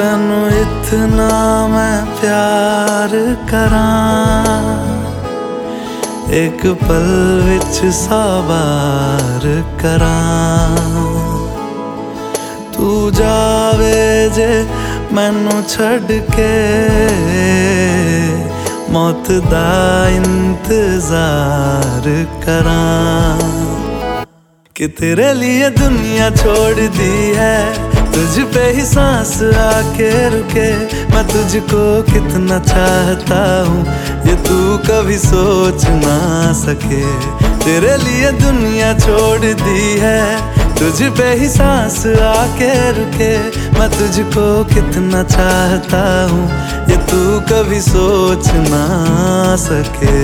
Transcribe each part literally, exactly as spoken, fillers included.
तैनू इतना मैं प्यार करां, एक पल विच सौ बार करां। तू जावे जे मैनू छड़ के, मौत दा इंतजार करां। कि तेरे लिए दुनिया छोड़ दी है, तुझ पे ही सांस आके रुके। मैं तुझको कितना चाहता हूँ ये तू कभी सोच ना सके। तेरे लिए दुनिया छोड़ दी है, तुझ पे ही सांस आके रुके। मैं तुझको कितना चाहता हूँ ये तू कभी सोच ना सके।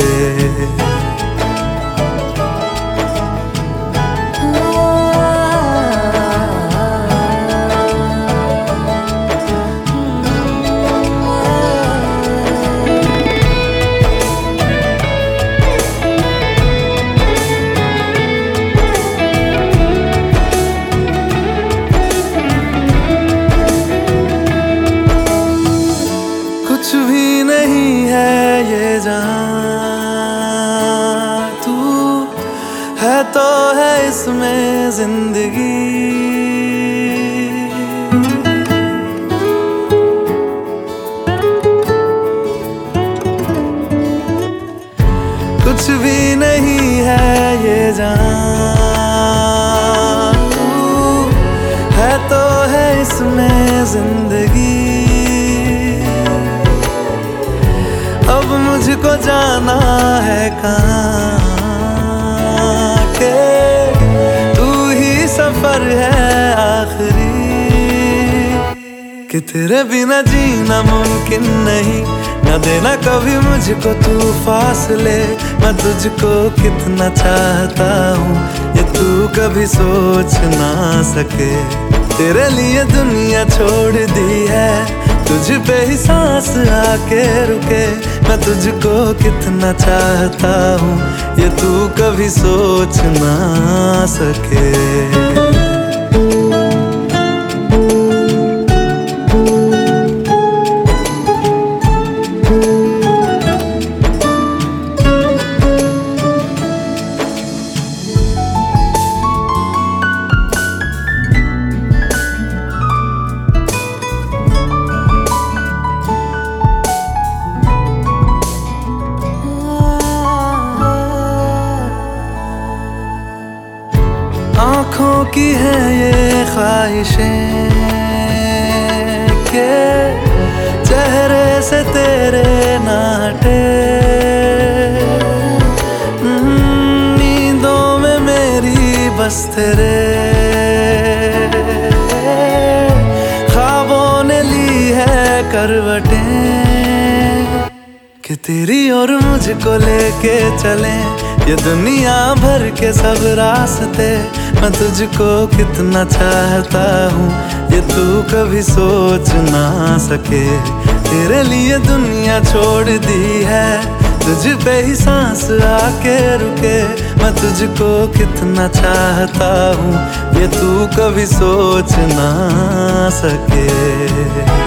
कुछ भी नहीं है ये जहां, तू है तो है इसमें जिंदगी। कुछ भी नहीं है ये जहां, तू है तो है इसमें जिंदगी। अब मुझको जाना है कहाँ के तू ही सफर है आखिरी। कि तेरे बिना जीना मुमकिन नहीं, न देना कभी मुझको तू फासले। मैं तुझको कितना चाहता हूँ ये तू कभी सोच ना सके। तेरे लिए दुनिया छोड़ दी है, तुझ पे ही सांस आके रुके। मैं तुझको कितना चाहता हूँ ये तू कभी सोच ना सके। आँखों की है ये ख्वाहिशें के चेहरे से तेरे ना हटे। नींदों में मेरी बस तेरे ख्वाबों ने ली है करवटें। कि तेरी और मुझको लेके चले ये दुनिया भर के सब रास्ते। मैं तुझको कितना चाहता हूँ ये तू कभी सोच ना सके। तेरे लिए दुनिया छोड़ दी है, तुझ पे ही सांस आके रुके। मैं तुझको कितना चाहता हूँ ये तू कभी सोच ना सके।